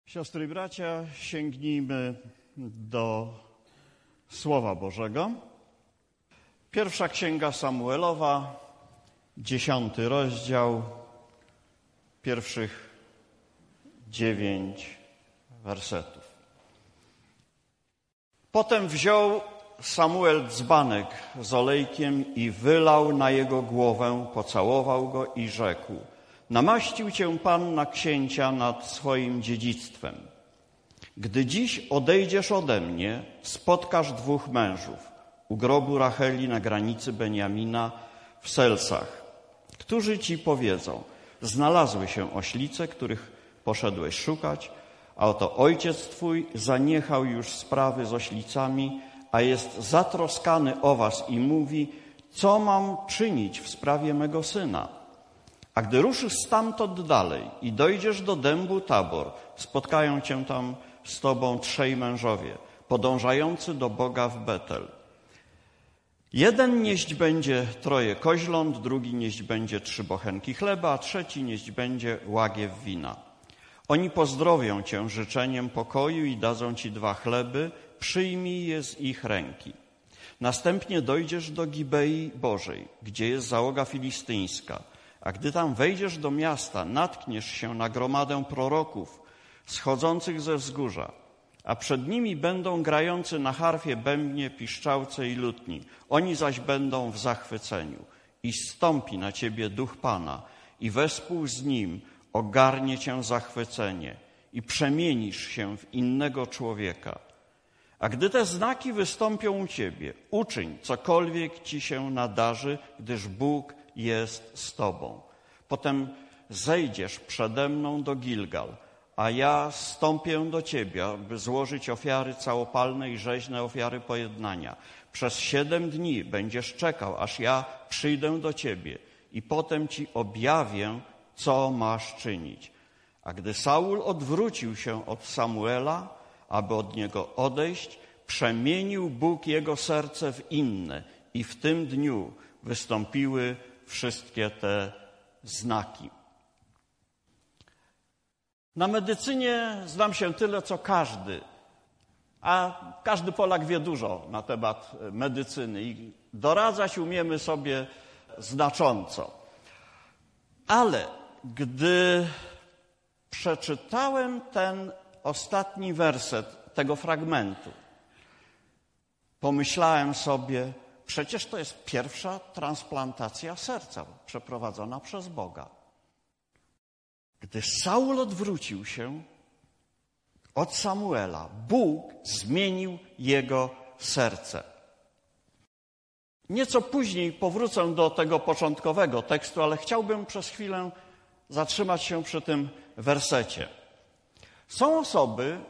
Siostry i bracia, sięgnijmy do Słowa Bożego. Pierwsza Księga Samuelowa, 10 rozdział, pierwszych 9 wersetów. Potem wziął Samuel dzbanek z olejkiem i wylał na jego głowę, pocałował go i rzekł: namaścił cię Pan na księcia nad swoim dziedzictwem. Gdy dziś odejdziesz ode mnie, spotkasz dwóch mężów u grobu Racheli na granicy Beniamina w Selsach, którzy ci powiedzą: znalazły się oślice, których poszedłeś szukać, a oto ojciec twój zaniechał już sprawy z oślicami, a jest zatroskany o was i mówi: co mam czynić w sprawie mego syna? A gdy ruszysz stamtąd dalej i dojdziesz do dębu Tabor, spotkają cię tam z tobą trzej mężowie, podążający do Boga w Betel. Jeden nieść będzie 3 koźląt, drugi nieść będzie 3 bochenki chleba, a trzeci nieść będzie łagiew wina. Oni pozdrowią cię życzeniem pokoju i dadzą ci 2 chleby, przyjmij je z ich ręki. Następnie dojdziesz do Gibei Bożej, gdzie jest załoga filistyńska. A gdy tam wejdziesz do miasta, natkniesz się na gromadę proroków schodzących ze wzgórza, a przed nimi będą grający na harfie, bębnie, piszczałce i lutni. Oni zaś będą w zachwyceniu. I zstąpi na ciebie duch Pana i wespół z nim ogarnie cię zachwycenie i przemienisz się w innego człowieka. A gdy te znaki wystąpią u ciebie, uczyń cokolwiek ci się nadarzy, gdyż Bóg jest z tobą. Potem zejdziesz przede mną do Gilgal, a ja zstąpię do ciebie, aby złożyć ofiary całopalne i rzeźne ofiary pojednania. Przez 7 dni będziesz czekał, aż ja przyjdę do ciebie i potem ci objawię, co masz czynić. A gdy Saul odwrócił się od Samuela, aby od niego odejść, przemienił Bóg jego serce w inne i w tym dniu wystąpiły wszystkie te znaki. Na medycynie znam się tyle, co każdy, a każdy Polak wie dużo na temat medycyny i doradzać umiemy sobie znacząco. Ale gdy przeczytałem ten ostatni werset tego fragmentu, pomyślałem sobie: przecież to jest pierwsza transplantacja serca przeprowadzona przez Boga. Gdy Saul odwrócił się od Samuela, Bóg zmienił jego serce. Nieco później powrócę do tego początkowego tekstu, ale chciałbym przez chwilę zatrzymać się przy tym wersecie. Są osoby,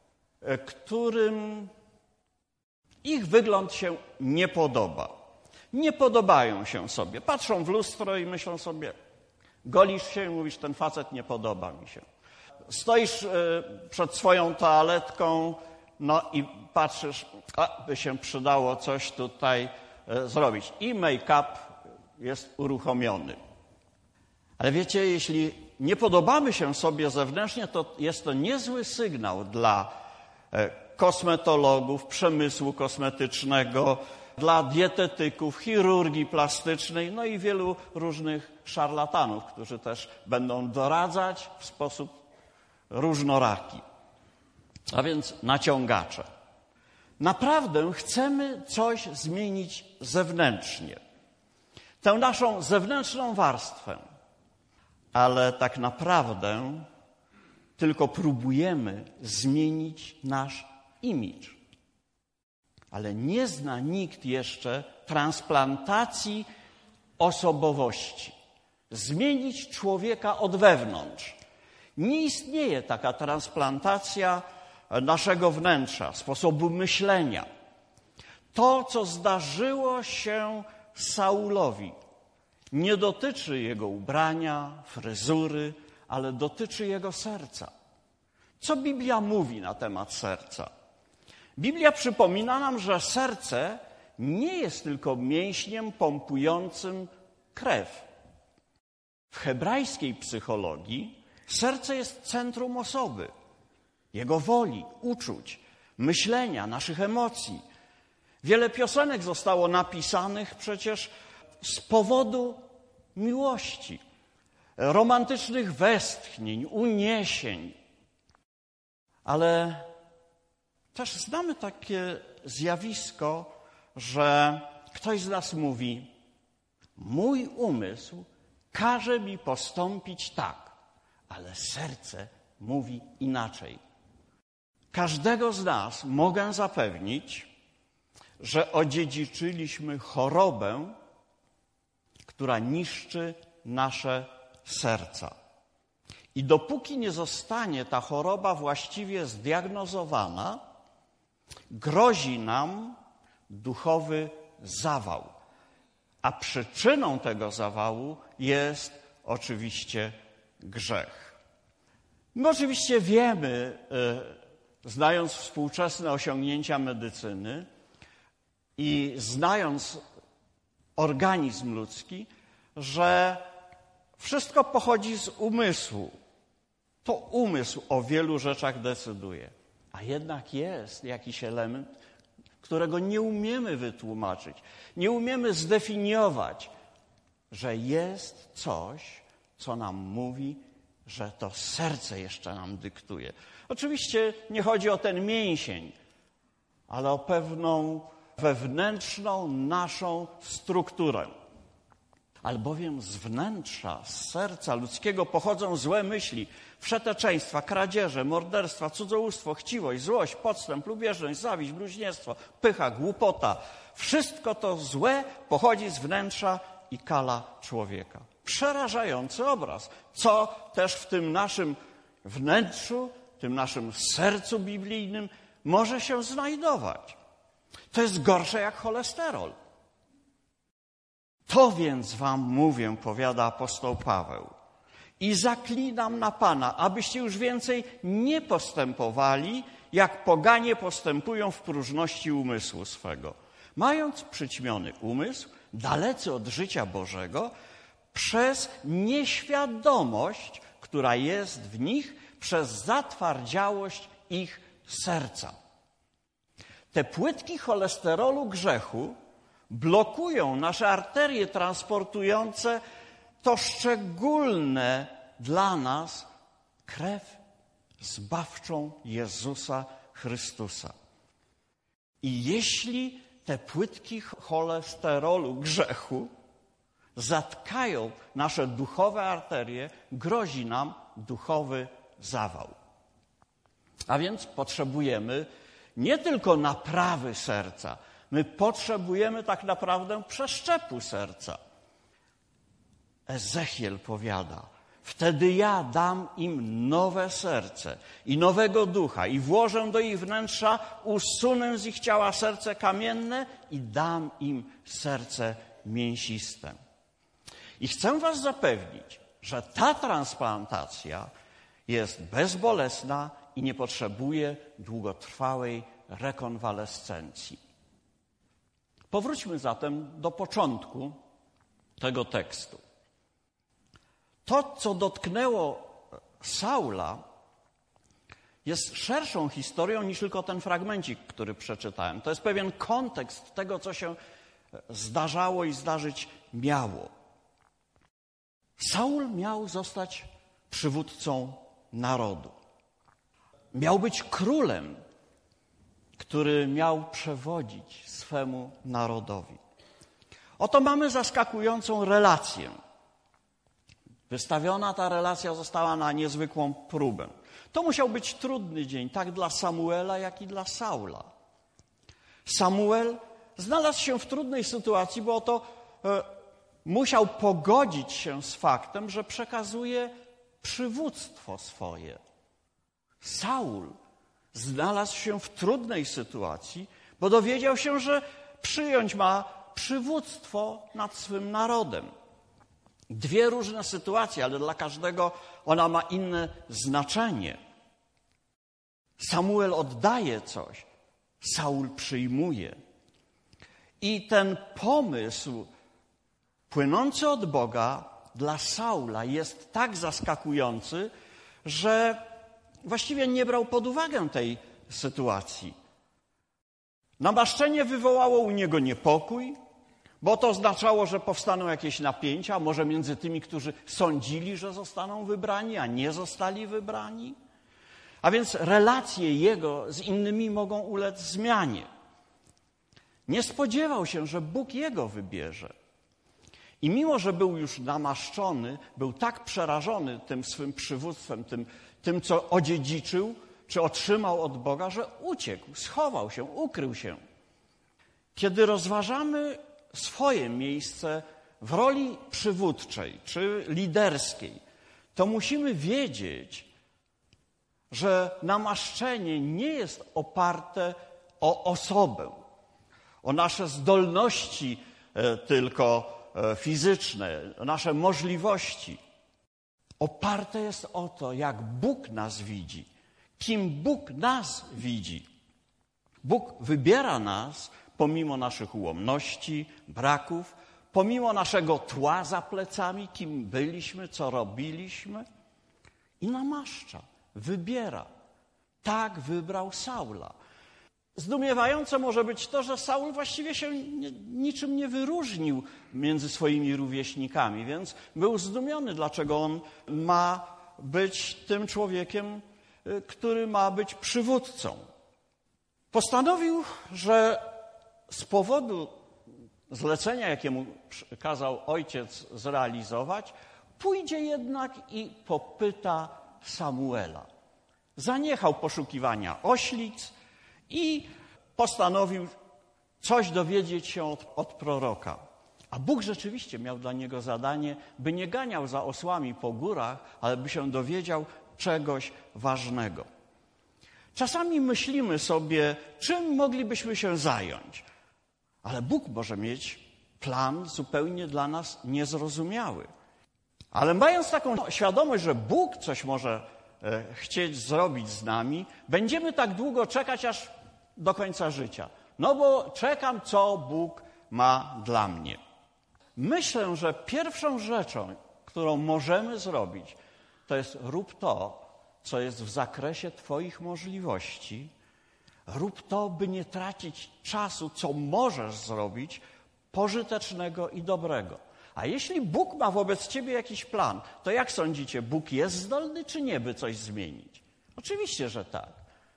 którym ich wygląd się nie podoba. Nie podobają się sobie. Patrzą w lustro i myślą sobie: golisz się i mówisz: ten facet nie podoba mi się. Stoisz przed swoją toaletką, no i patrzysz: by się przydało coś tutaj zrobić. I make-up jest uruchomiony. Ale wiecie, jeśli nie podobamy się sobie zewnętrznie, to jest to niezły sygnał dla kosmetologów, przemysłu kosmetycznego, dla dietetyków, chirurgii plastycznej, no i wielu różnych szarlatanów, którzy też będą doradzać w sposób różnoraki. A więc naciągacze. Naprawdę chcemy coś zmienić zewnętrznie. Tę naszą zewnętrzną warstwę. Ale tak naprawdę tylko próbujemy zmienić nasz imidż. Ale nie zna nikt jeszcze transplantacji osobowości. Zmienić człowieka od wewnątrz. Nie istnieje taka transplantacja naszego wnętrza, sposobu myślenia. To, co zdarzyło się Saulowi, nie dotyczy jego ubrania, fryzury, ale dotyczy jego serca. Co Biblia mówi na temat serca? Biblia przypomina nam, że serce nie jest tylko mięśniem pompującym krew. W hebrajskiej psychologii serce jest centrum osoby. Jego woli, uczuć, myślenia, naszych emocji. Wiele piosenek zostało napisanych przecież z powodu miłości, romantycznych westchnień, uniesień. Ale też znamy takie zjawisko, że ktoś z nas mówi: mój umysł każe mi postąpić tak, ale serce mówi inaczej. Każdego z nas mogę zapewnić, że odziedziczyliśmy chorobę, która niszczy nasze serca. I dopóki nie zostanie ta choroba właściwie zdiagnozowana, grozi nam duchowy zawał. A przyczyną tego zawału jest oczywiście grzech. My oczywiście wiemy, znając współczesne osiągnięcia medycyny i znając organizm ludzki, że wszystko pochodzi z umysłu. To umysł o wielu rzeczach decyduje. A jednak jest jakiś element, którego nie umiemy wytłumaczyć, nie umiemy zdefiniować, że jest coś, co nam mówi, że to serce jeszcze nam dyktuje. Oczywiście nie chodzi o ten mięsień, ale o pewną wewnętrzną naszą strukturę. Albowiem z wnętrza, z serca ludzkiego pochodzą złe myśli, wszeteczeństwa, kradzieże, morderstwa, cudzołóstwo, chciwość, złość, podstęp, lubieżność, zawiść, bluźnierstwo, pycha, głupota. Wszystko to złe pochodzi z wnętrza i kala człowieka. Przerażający obraz, co też w tym naszym wnętrzu, tym naszym sercu biblijnym może się znajdować. To jest gorsze jak cholesterol. To więc wam mówię, powiada apostoł Paweł, i zaklinam na Pana, abyście już więcej nie postępowali, jak poganie postępują w próżności umysłu swego, mając przyćmiony umysł, dalecy od życia Bożego, przez nieświadomość, która jest w nich, przez zatwardziałość ich serca. Te płytki cholesterolu grzechu blokują nasze arterie transportujące to szczególne dla nas krew zbawczą Jezusa Chrystusa. I jeśli te płytki cholesterolu grzechu zatkają nasze duchowe arterie, grozi nam duchowy zawał. A więc potrzebujemy nie tylko naprawy serca, my potrzebujemy tak naprawdę przeszczepu serca. Ezechiel powiada: wtedy ja dam im nowe serce i nowego ducha i włożę do ich wnętrza, usunę z ich ciała serce kamienne i dam im serce mięsiste. I chcę was zapewnić, że ta transplantacja jest bezbolesna i nie potrzebuje długotrwałej rekonwalescencji. Powróćmy zatem do początku tego tekstu. To, co dotknęło Saula, jest szerszą historią niż tylko ten fragmencik, który przeczytałem. To jest pewien kontekst tego, co się zdarzało i zdarzyć miało. Saul miał zostać przywódcą narodu. Miał być królem, który miał przewodzić swemu narodowi. Oto mamy zaskakującą relację. Wystawiona ta relacja została na niezwykłą próbę. To musiał być trudny dzień, tak dla Samuela, jak i dla Saula. Samuel znalazł się w trudnej sytuacji, bo oto musiał pogodzić się z faktem, że przekazuje przywództwo swoje. Saul znalazł się w trudnej sytuacji, bo dowiedział się, że przyjąć ma przywództwo nad swym narodem. Dwie różne sytuacje, ale dla każdego ona ma inne znaczenie. Samuel oddaje coś, Saul przyjmuje. I ten pomysł płynący od Boga dla Saula jest tak zaskakujący, że właściwie nie brał pod uwagę tej sytuacji. Namaszczenie wywołało u niego niepokój, bo to oznaczało, że powstaną jakieś napięcia, może między tymi, którzy sądzili, że zostaną wybrani, a nie zostali wybrani. A więc relacje jego z innymi mogą ulec zmianie. Nie spodziewał się, że Bóg jego wybierze. I mimo, że był już namaszczony, był tak przerażony tym swym przywództwem, tym, co odziedziczył, czy otrzymał od Boga, że uciekł, schował się, ukrył się. Kiedy rozważamy swoje miejsce w roli przywódczej czy liderskiej, to musimy wiedzieć, że namaszczenie nie jest oparte o osobę, o nasze zdolności tylko fizyczne, o nasze możliwości. Oparte jest o to, jak Bóg nas widzi, kim Bóg nas widzi. Bóg wybiera nas pomimo naszych ułomności, braków, pomimo naszego tła za plecami, kim byliśmy, co robiliśmy i namaszcza, wybiera. Tak wybrał Saula. Zdumiewające może być to, że Saul właściwie się niczym nie wyróżnił między swoimi rówieśnikami, więc był zdumiony, dlaczego on ma być tym człowiekiem, który ma być przywódcą. Postanowił, że z powodu zlecenia, jakie mu kazał ojciec zrealizować, pójdzie jednak i popyta Samuela. Zaniechał poszukiwania oślic i postanowił coś dowiedzieć się od proroka. A Bóg rzeczywiście miał dla niego zadanie, by nie ganiał za osłami po górach, ale by się dowiedział czegoś ważnego. Czasami myślimy sobie, czym moglibyśmy się zająć, ale Bóg może mieć plan zupełnie dla nas niezrozumiały. Ale mając taką świadomość, że Bóg coś może chcieć zrobić z nami, będziemy tak długo czekać, aż do końca życia. No bo czekam, co Bóg ma dla mnie. Myślę, że pierwszą rzeczą, którą możemy zrobić, to jest rób to, co jest w zakresie Twoich możliwości. Rób to, by nie tracić czasu, co możesz zrobić, pożytecznego i dobrego. A jeśli Bóg ma wobec Ciebie jakiś plan, to jak sądzicie, Bóg jest zdolny czy nie, by coś zmienić? Oczywiście, że tak.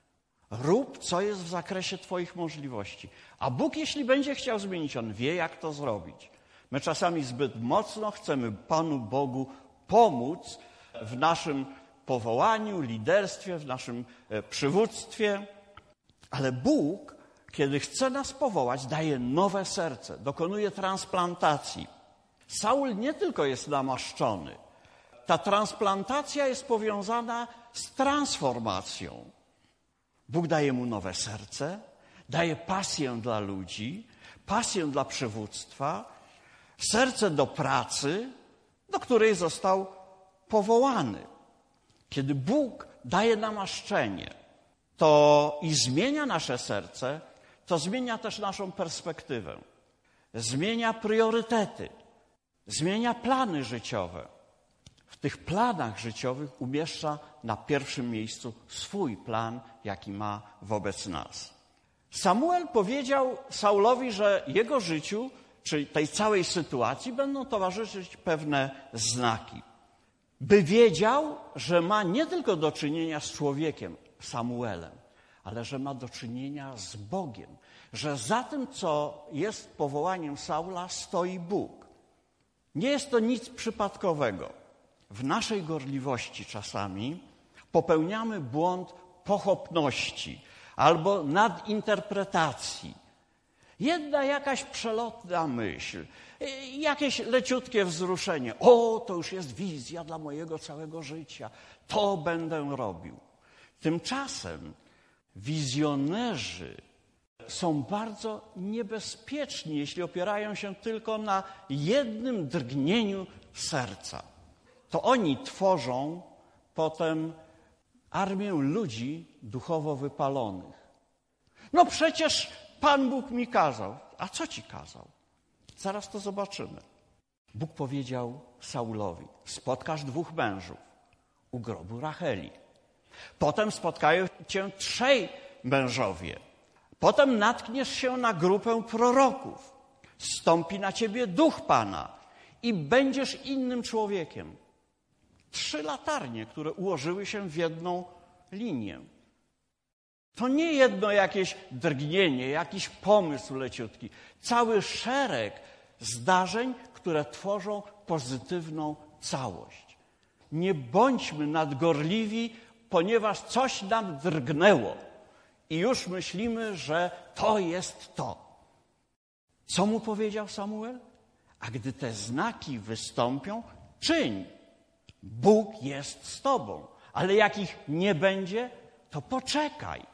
Rób, co jest w zakresie Twoich możliwości. A Bóg, jeśli będzie chciał zmienić, On wie, jak to zrobić. My czasami zbyt mocno chcemy Panu Bogu pomóc w naszym powołaniu, liderstwie, w naszym przywództwie. Ale Bóg, kiedy chce nas powołać, daje nowe serce, dokonuje transplantacji. Saul nie tylko jest namaszczony. Ta transplantacja jest powiązana z transformacją. Bóg daje mu nowe serce, daje pasję dla ludzi, pasję dla przywództwa, serce do pracy, do której został powołany. Kiedy Bóg daje namaszczenie, to i zmienia nasze serce, to zmienia też naszą perspektywę. Zmienia priorytety, zmienia plany życiowe. W tych planach życiowych umieszcza na pierwszym miejscu swój plan, jaki ma wobec nas. Samuel powiedział Saulowi, że jego życiu, czy tej całej sytuacji, będą towarzyszyć pewne znaki. By wiedział, że ma nie tylko do czynienia z człowiekiem, Samuelem, ale że ma do czynienia z Bogiem, że za tym, co jest powołaniem Saula, stoi Bóg. Nie jest to nic przypadkowego. W naszej gorliwości czasami popełniamy błąd pochopności albo nadinterpretacji. Jedna jakaś przelotna myśl, jakieś leciutkie wzruszenie. O, to już jest wizja dla mojego całego życia. To będę robił. Tymczasem wizjonerzy są bardzo niebezpieczni, jeśli opierają się tylko na jednym drgnieniu serca. To oni tworzą potem armię ludzi duchowo wypalonych. No przecież Pan Bóg mi kazał. A co ci kazał? Zaraz to zobaczymy. Bóg powiedział Saulowi: spotkasz 2 mężów u grobu Racheli. Potem spotkają cię 3 mężowie. Potem natkniesz się na grupę proroków. Zstąpi na ciebie duch Pana i będziesz innym człowiekiem. 3 latarnie, które ułożyły się w jedną linię. To nie jedno jakieś drgnienie, jakiś pomysł leciutki. Cały szereg zdarzeń, które tworzą pozytywną całość. Nie bądźmy nadgorliwi, ponieważ coś nam drgnęło i już myślimy, że to jest to. Co mu powiedział Samuel? A gdy te znaki wystąpią, czyń. Bóg jest z tobą. Ale jak ich nie będzie, to poczekaj.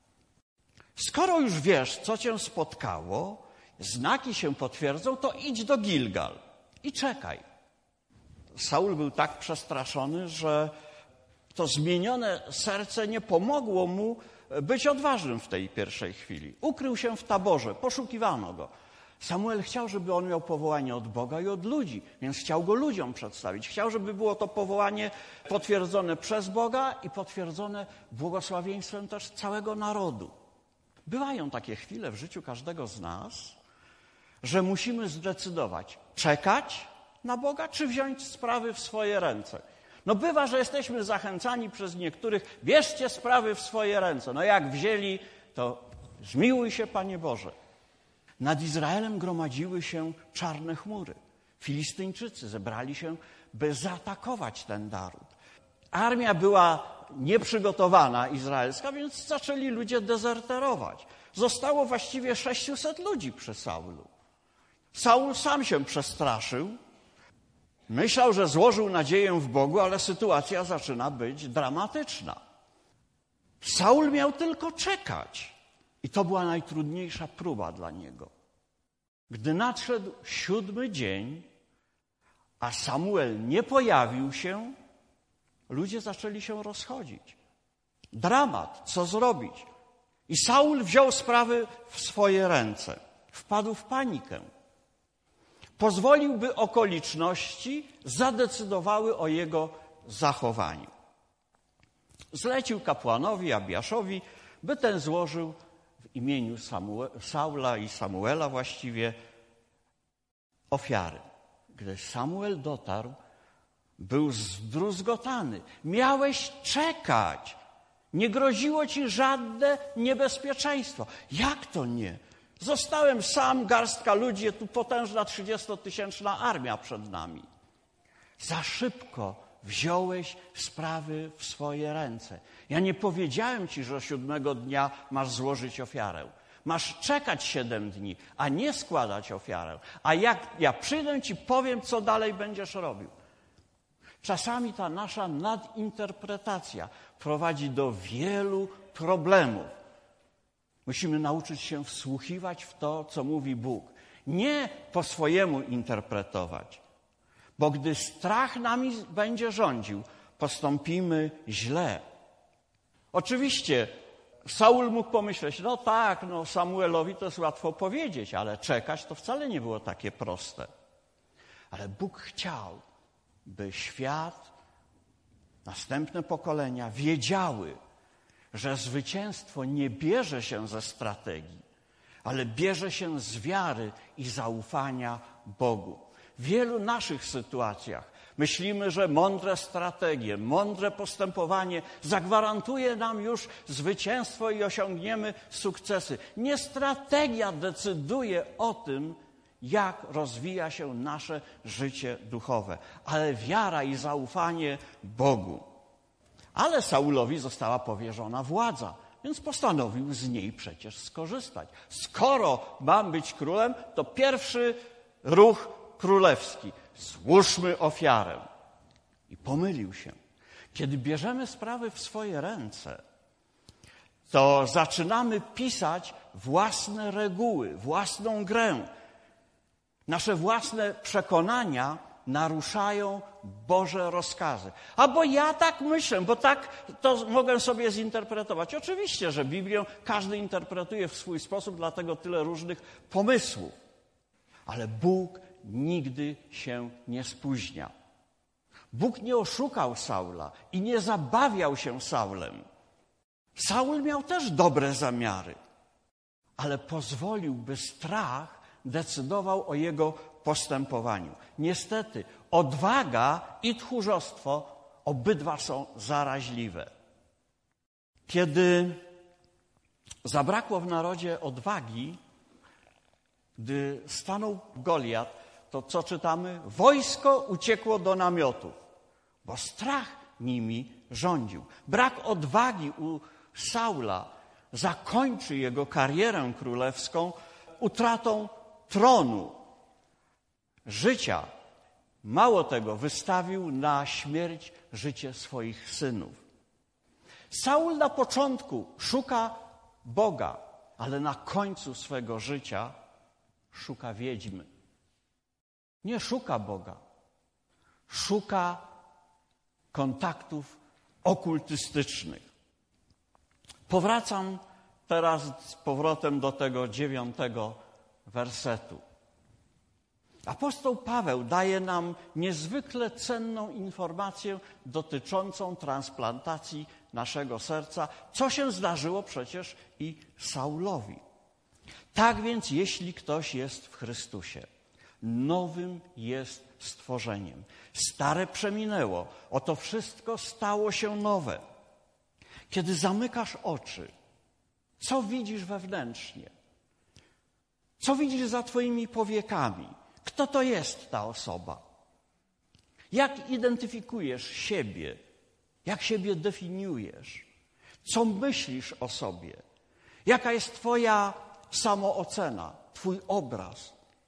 Skoro już wiesz, co cię spotkało, znaki się potwierdzą, to idź do Gilgal i czekaj. Saul był tak przestraszony, że to zmienione serce nie pomogło mu być odważnym w tej pierwszej chwili. Ukrył się w taborze, poszukiwano go. Samuel chciał, żeby on miał powołanie od Boga i od ludzi, więc chciał go ludziom przedstawić. Chciał, żeby było to powołanie potwierdzone przez Boga i potwierdzone błogosławieństwem też całego narodu. Bywają takie chwile w życiu każdego z nas, że musimy zdecydować, czekać na Boga, czy wziąć sprawy w swoje ręce. No bywa, że jesteśmy zachęcani przez niektórych, bierzcie sprawy w swoje ręce. No jak wzięli, to zmiłuj się, Panie Boże. Nad Izraelem gromadziły się czarne chmury. Filistyńczycy zebrali się, by zaatakować ten naród. Armia była nieprzygotowana, izraelska, więc zaczęli ludzie dezerterować. Zostało właściwie 600 ludzi przy Saulu. Saul sam się przestraszył. Myślał, że złożył nadzieję w Bogu, ale sytuacja zaczyna być dramatyczna. Saul miał tylko czekać. I to była najtrudniejsza próba dla niego. Gdy nadszedł 7. dzień, a Samuel nie pojawił się, ludzie zaczęli się rozchodzić. Dramat, co zrobić? I Saul wziął sprawy w swoje ręce. Wpadł w panikę. Pozwolił, by okoliczności zadecydowały o jego zachowaniu. Zlecił kapłanowi Abiaszowi, by ten złożył w imieniu Saula i Samuela właściwie ofiary. Gdy Samuel dotarł, był zdruzgotany. Miałeś czekać. Nie groziło ci żadne niebezpieczeństwo. Jak to nie? Zostałem sam, garstka ludzi, tu potężna 30-tysięczna armia przed nami. Za szybko wziąłeś sprawy w swoje ręce. Ja nie powiedziałem ci, że 7. dnia masz złożyć ofiarę. Masz czekać 7 dni, a nie składać ofiarę. A jak ja przyjdę ci, powiem, co dalej będziesz robił. Czasami ta nasza nadinterpretacja prowadzi do wielu problemów. Musimy nauczyć się wsłuchiwać w to, co mówi Bóg. Nie po swojemu interpretować. Bo gdy strach nami będzie rządził, postąpimy źle. Oczywiście Saul mógł pomyśleć, no tak, Samuelowi to jest łatwo powiedzieć, ale czekać to wcale nie było takie proste. Ale Bóg chciał, by świat, następne pokolenia wiedziały, że zwycięstwo nie bierze się ze strategii, ale bierze się z wiary i zaufania Bogu. W wielu naszych sytuacjach myślimy, że mądre strategie, mądre postępowanie zagwarantuje nam już zwycięstwo i osiągniemy sukcesy. Nie strategia decyduje o tym, jak rozwija się nasze życie duchowe, ale wiara i zaufanie Bogu. Ale Saulowi została powierzona władza, więc postanowił z niej przecież skorzystać. Skoro mam być królem, to pierwszy ruch królewski. Złóżmy ofiarę. I pomylił się. Kiedy bierzemy sprawy w swoje ręce, to zaczynamy pisać własne reguły, własną grę. Nasze własne przekonania naruszają Boże rozkazy. A bo ja tak myślę, bo tak to mogę sobie zinterpretować. Oczywiście, że Biblię każdy interpretuje w swój sposób, dlatego tyle różnych pomysłów. Ale Bóg nigdy się nie spóźnia. Bóg nie oszukał Saula i nie zabawiał się Saulem. Saul miał też dobre zamiary, ale pozwolił, by strach decydował o jego postępowaniu. Niestety, odwaga i tchórzostwo obydwa są zaraźliwe. Kiedy zabrakło w narodzie odwagi, gdy stanął Goliat, to co czytamy? Wojsko uciekło do namiotów, bo strach nimi rządził. Brak odwagi u Saula zakończy jego karierę królewską utratą tronu, życia. Mało tego, wystawił na śmierć życie swoich synów. Saul na początku szuka Boga, ale na końcu swego życia szuka wiedźmy. Nie szuka Boga, szuka kontaktów okultystycznych. Powracam teraz z powrotem do tego 9 wersetu. Apostoł Paweł daje nam niezwykle cenną informację dotyczącą transplantacji naszego serca, co się zdarzyło przecież i Saulowi. Tak więc, jeśli ktoś jest w Chrystusie, nowym jest stworzeniem. Stare przeminęło, oto wszystko stało się nowe. Kiedy zamykasz oczy, co widzisz wewnętrznie? Co widzisz za twoimi powiekami? Kto to jest ta osoba? Jak identyfikujesz siebie? Jak siebie definiujesz? Co myślisz o sobie? Jaka jest twoja samoocena, twój obraz?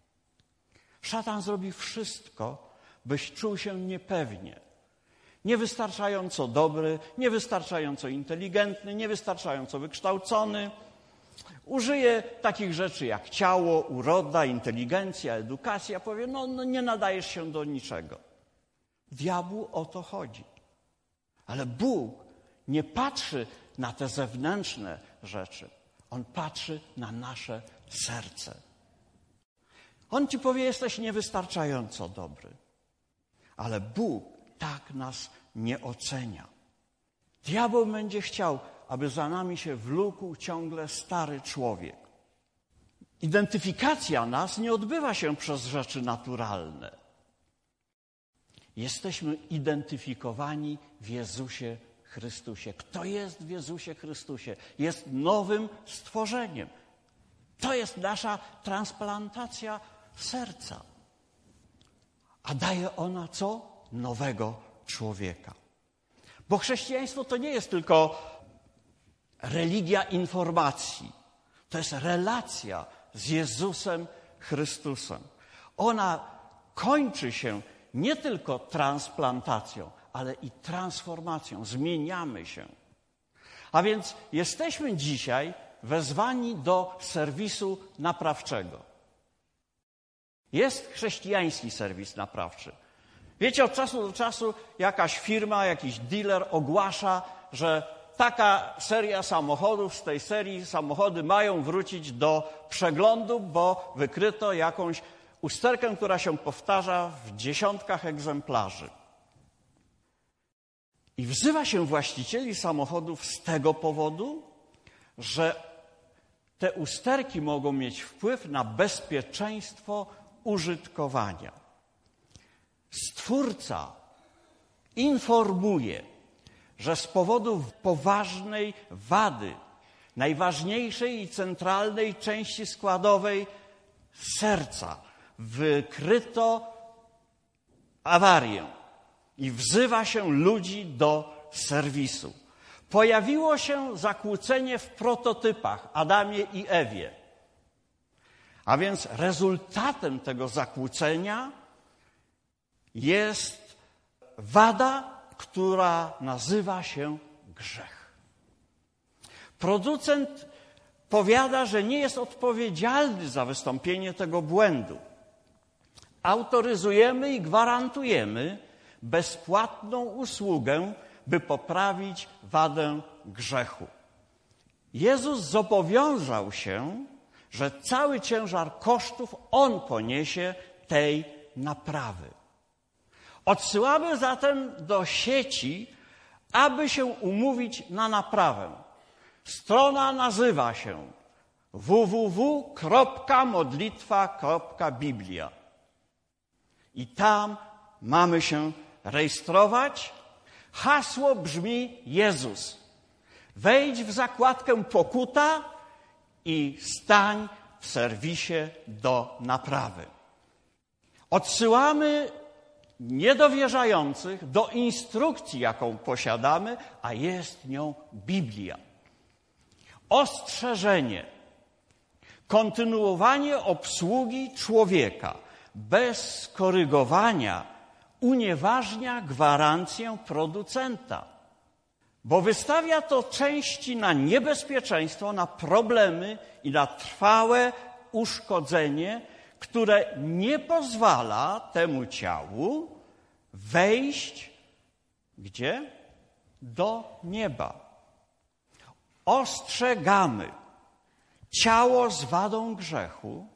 Szatan zrobi wszystko, byś czuł się niepewnie. Niewystarczająco dobry, niewystarczająco inteligentny, niewystarczająco wykształcony. Użyje takich rzeczy jak ciało, uroda, inteligencja, edukacja. Powie, no nie nadajesz się do niczego. Diabłu o to chodzi. Ale Bóg nie patrzy na te zewnętrzne rzeczy. On patrzy na nasze serce. On ci powie, jesteś niewystarczająco dobry. Ale Bóg tak nas nie ocenia. Diabeł będzie chciał, aby za nami się wlókł ciągle stary człowiek. Identyfikacja nas nie odbywa się przez rzeczy naturalne. Jesteśmy identyfikowani w Jezusie Chrystusie. Kto jest w Jezusie Chrystusie? Jest nowym stworzeniem. To jest nasza transplantacja serca. A daje ona co? Nowego człowieka. Bo chrześcijaństwo to nie jest tylko religia informacji. To jest relacja z Jezusem Chrystusem. Ona kończy się nie tylko transplantacją, ale i transformacją. Zmieniamy się. A więc jesteśmy dzisiaj wezwani do serwisu naprawczego. Jest chrześcijański serwis naprawczy. Wiecie, od czasu do czasu jakaś firma, jakiś dealer ogłasza, że taka seria samochodów, z tej serii samochody mają wrócić do przeglądu, bo wykryto jakąś usterkę, która się powtarza w dziesiątkach egzemplarzy. I wzywa się właścicieli samochodów z tego powodu, że te usterki mogą mieć wpływ na bezpieczeństwo użytkowania. Stwórca informuje, że z powodu poważnej wady, najważniejszej i centralnej części składowej serca, wykryto awarię i wzywa się ludzi do serwisu. Pojawiło się zakłócenie w prototypach Adamie i Ewie. A więc rezultatem tego zakłócenia jest wada, która nazywa się grzech. Producent powiada, że nie jest odpowiedzialny za wystąpienie tego błędu. Autoryzujemy i gwarantujemy bezpłatną usługę, by poprawić wadę grzechu. Jezus zobowiązał się, że cały ciężar kosztów On poniesie tej naprawy. Odsyłamy zatem do sieci, aby się umówić na naprawę. Strona nazywa się www.modlitwa.biblia. I tam mamy się rejestrować. Hasło brzmi Jezus. Wejdź w zakładkę Pokuta i stań w serwisie do naprawy. Odsyłamy niedowierzających do instrukcji, jaką posiadamy, a jest nią Biblia. Ostrzeżenie. Kontynuowanie obsługi człowieka bez skorygowania unieważnia gwarancję producenta, bo wystawia to części na niebezpieczeństwo, na problemy i na trwałe uszkodzenie, które nie pozwala temu ciału wejść gdzie? Do nieba. Ostrzegamy. Ciało z wadą grzechu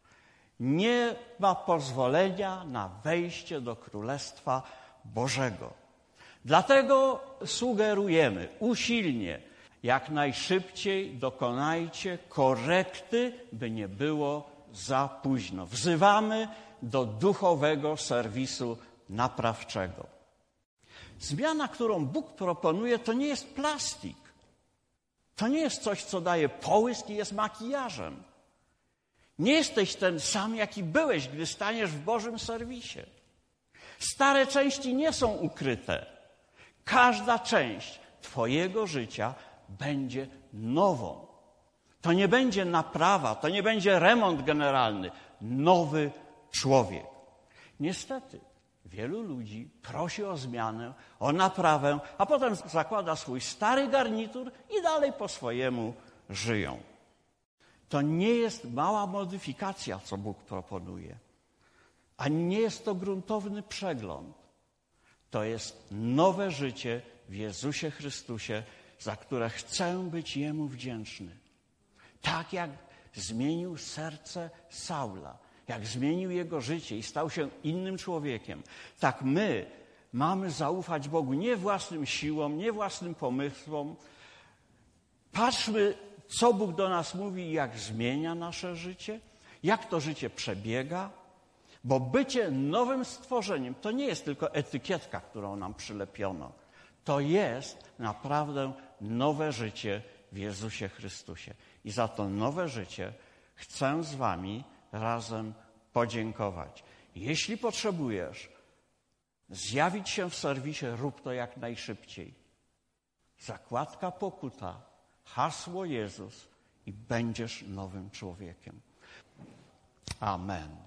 nie ma pozwolenia na wejście do Królestwa Bożego. Dlatego sugerujemy usilnie, jak najszybciej dokonajcie korekty, by nie było za późno. Wzywamy do duchowego serwisu naprawczego. Zmiana, którą Bóg proponuje, to nie jest plastik. To nie jest coś, co daje połysk i jest makijażem. Nie jesteś ten sam, jaki byłeś, gdy staniesz w Bożym serwisie. Stare części nie są ukryte. Każda część twojego życia będzie nową. To nie będzie naprawa, to nie będzie remont generalny. Nowy człowiek. Niestety, wielu ludzi prosi o zmianę, o naprawę, a potem zakłada swój stary garnitur i dalej po swojemu żyją. To nie jest mała modyfikacja, co Bóg proponuje. Ani nie jest to gruntowny przegląd. To jest nowe życie w Jezusie Chrystusie, za które chcę być Jemu wdzięczny. Tak jak zmienił serce Saula, jak zmienił jego życie i stał się innym człowiekiem, tak my mamy zaufać Bogu nie własnym siłom, nie własnym pomysłom. Patrzmy, co Bóg do nas mówi i jak zmienia nasze życie, jak to życie przebiega, bo bycie nowym stworzeniem to nie jest tylko etykietka, którą nam przylepiono. To jest naprawdę nowe życie w Jezusie Chrystusie. I za to nowe życie chcę z wami razem podziękować. Jeśli potrzebujesz zjawić się w serwisie, rób to jak najszybciej. Zakładka Pokuta, hasło Jezus i będziesz nowym człowiekiem. Amen.